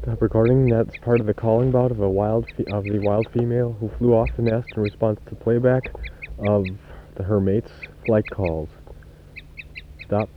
Stop recording. That's part of the calling bout of the wild female who flew off the nest in response to playback of her mate's flight calls. Stop.